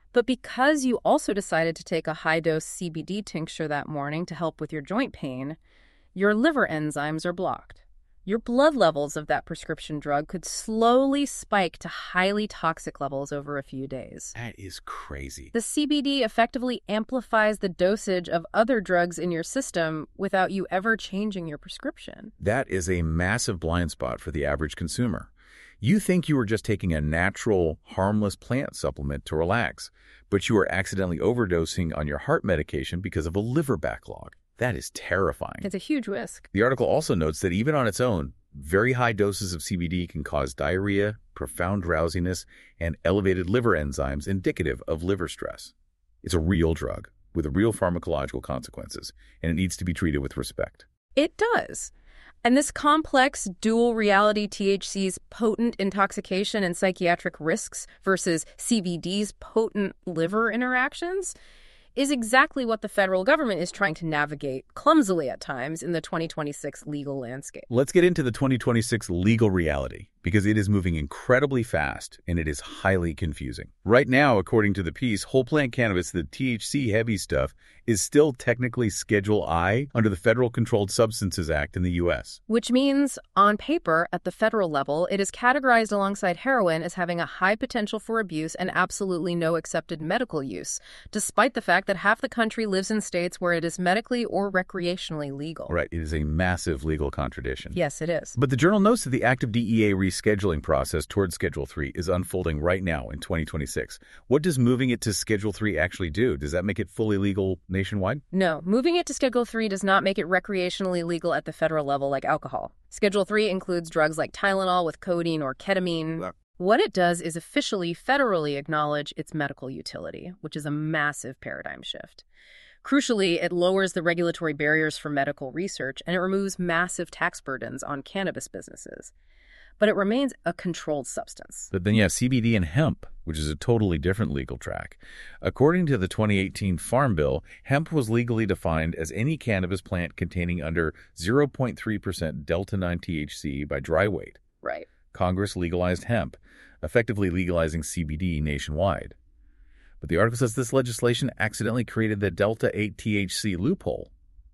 But because you also decided to take a high-dose C B D tincture that morning to help with your joint pain, your liver enzymes are blocked. Your blood levels of that prescription drug could slowly spike to highly toxic levels over a few days. That is crazy. The C B D effectively amplifies the dosage of other drugs in your system without you ever changing your prescription. That is a massive blind spot for the average consumer. You think you were just taking a natural, harmless plant supplement to relax, but you are accidentally overdosing on your heart medication because of a liver backlog. That is terrifying. It's a huge risk. The article also notes that even on its own, very high doses of C B D can cause diarrhea, profound drowsiness, and elevated liver enzymes indicative of liver stress. It's a real drug with real pharmacological consequences, and it needs to be treated with respect. It does. And this complex dual reality T H C's potent intoxication and psychiatric risks versus C B D's potent liver interactions is exactly what the federal government is trying to navigate clumsily at times in the twenty twenty-six legal landscape. Let's get into the twenty twenty-six legal reality, because it is moving incredibly fast and it is highly confusing. Right now, according to the piece, whole plant cannabis, the T H C-heavy stuff, is still technically Schedule I under the Federal Controlled Substances Act in the U S. Which means, on paper, at the federal level, it is categorized alongside heroin as having a high potential for abuse and absolutely no accepted medical use, despite the fact that half the country lives in states where it is medically or recreationally legal. Right, it is a massive legal contradiction. Yes, it is. But the journal notes that the active D E A rescheduling process towards Schedule three is unfolding right now in twenty twenty-six. What does moving it to Schedule three actually do? Does that make it fully legal nationwide? No, moving it to Schedule three does not make it recreationally legal at the federal level like alcohol. Schedule three includes drugs like Tylenol with codeine or ketamine. What it does is officially federally acknowledge its medical utility, which is a massive paradigm shift. Crucially, it lowers the regulatory barriers for medical research, and it removes massive tax burdens on cannabis businesses. But it remains a controlled substance. But then you have C B D and hemp, which is a totally different legal track. According to the twenty eighteen Farm Bill, hemp was legally defined as any cannabis plant containing under zero point three percent delta nine T H C by dry weight. Right. Congress legalized hemp, effectively legalizing C B D nationwide. But the article says this legislation accidentally created the delta eight T H C loophole.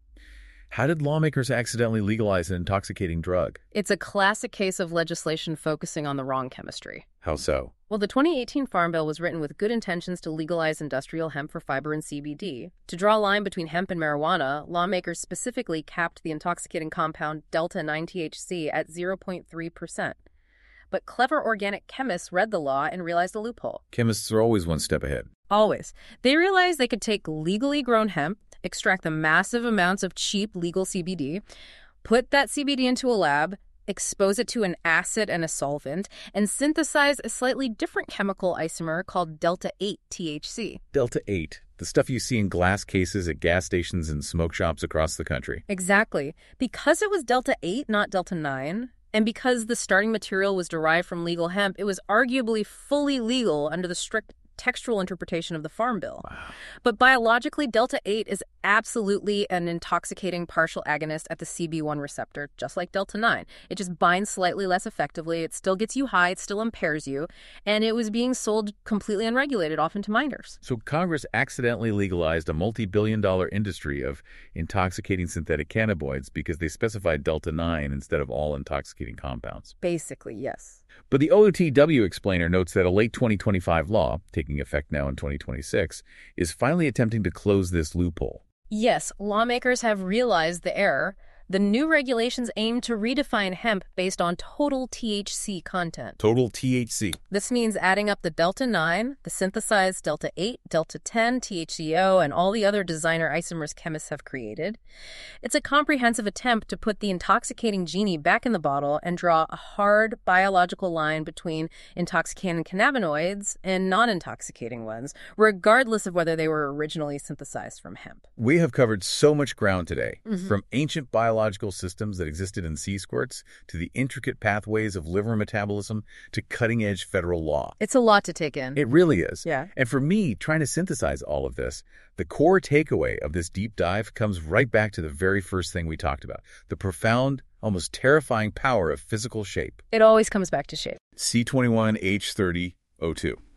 How did lawmakers accidentally legalize an intoxicating drug? It's a classic case of legislation focusing on the wrong chemistry. How so? Well, the twenty eighteen Farm Bill was written with good intentions to legalize industrial hemp for fiber and C B D. To draw a line between hemp and marijuana, lawmakers specifically capped the intoxicating compound delta nine T H C at zero point three percent. But clever organic chemists read the law and realized a loophole. Chemists are always one step ahead. Always. They realized they could take legally grown hemp, extract the massive amounts of cheap legal C B D, put that C B D into a lab, expose it to an acid and a solvent, and synthesize a slightly different chemical isomer called delta eight T H C. delta eight, the stuff you see in glass cases at gas stations and smoke shops across the country. Exactly. Because it was delta eight, not delta nine, and because the starting material was derived from legal hemp, it was arguably fully legal under the strict textual interpretation of the Farm Bill. Wow. But biologically, delta eight is absolutely an intoxicating partial agonist at the C B one receptor, just like delta nine. It just binds slightly less effectively. It still gets you high. It still impairs you. And it was being sold completely unregulated, often to minors. So Congress accidentally legalized a multi-billion dollar industry of intoxicating synthetic cannabinoids because they specified delta nine instead of all intoxicating compounds. Basically, yes. But the O T W explainer notes that a late twenty twenty-five law, taking effect now in twenty twenty-six, is finally attempting to close this loophole. Yes, lawmakers have realized the error. The new regulations aim to redefine hemp based on total T H C content. Total T H C. This means adding up the delta nine, the synthesized delta eight, delta ten, T H C O, and all the other designer isomers chemists have created. It's a comprehensive attempt to put the intoxicating genie back in the bottle and draw a hard biological line between intoxicating cannabinoids and non-intoxicating ones, regardless of whether they were originally synthesized from hemp. We have covered so much ground today, Mm-hmm. from ancient biological systems that existed in sea squirts to the intricate pathways of liver metabolism to cutting-edge federal law. It's a lot to take in. It really is. Yeah. And for me, trying to synthesize all of this, the core takeaway of this deep dive comes right back to the very first thing we talked about, the profound, almost terrifying power of physical shape. It always comes back to shape. C twenty-one H thirty O two.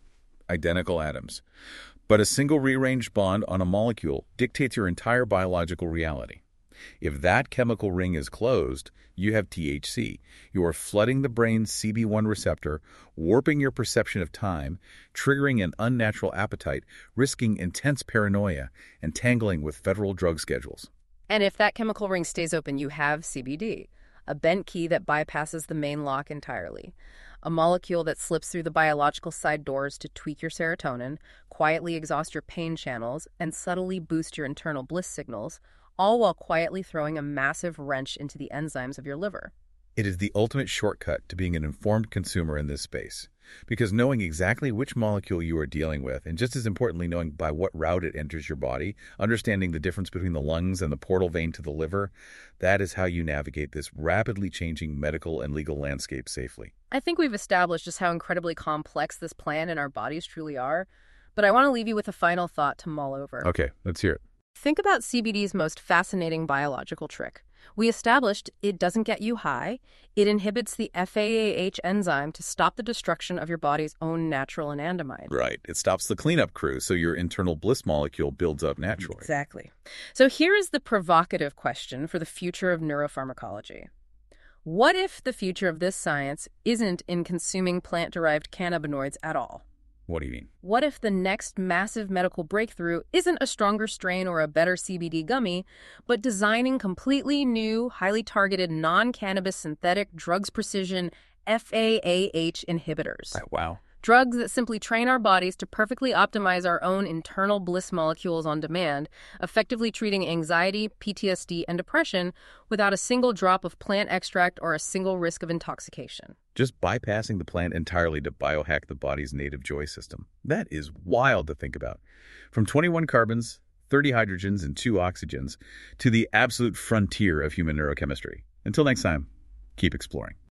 identical atoms. But a single rearranged bond on a molecule dictates your entire biological reality. If that chemical ring is closed, you have T H C. You are flooding the brain's C B one receptor, warping your perception of time, triggering an unnatural appetite, risking intense paranoia, and tangling with federal drug schedules. And if that chemical ring stays open, you have C B D, a bent key that bypasses the main lock entirely. A molecule that slips through the biological side doors to tweak your serotonin, quietly exhaust your pain channels, and subtly boost your internal bliss signals, all while quietly throwing a massive wrench into the enzymes of your liver. It is the ultimate shortcut to being an informed consumer in this space, because knowing exactly which molecule you are dealing with, and just as importantly, knowing by what route it enters your body, understanding the difference between the lungs and the portal vein to the liver, that is how you navigate this rapidly changing medical and legal landscape safely. I think we've established just how incredibly complex this plan and our bodies truly are, but I want to leave you with a final thought to mull over. Okay, let's hear it. Think about C B D's most fascinating biological trick. We established it doesn't get you high. It inhibits the F A A H enzyme to stop the destruction of your body's own natural anandamide. Right. It stops the cleanup crew, so your internal bliss molecule builds up naturally. Exactly. So here is the provocative question for the future of neuropharmacology. What if the future of this science isn't in consuming plant-derived cannabinoids at all? What do you mean? What if the next massive medical breakthrough isn't a stronger strain or a better C B D gummy, but designing completely new, highly targeted, non-cannabis synthetic drugs precision F A A H inhibitors? Wow. Drugs that simply train our bodies to perfectly optimize our own internal bliss molecules on demand, effectively treating anxiety, P T S D, and depression without a single drop of plant extract or a single risk of intoxication. Just bypassing the plant entirely to biohack the body's native joy system. That is wild to think about. From twenty-one carbons, thirty hydrogens, and two oxygens to the absolute frontier of human neurochemistry. Until next time, keep exploring.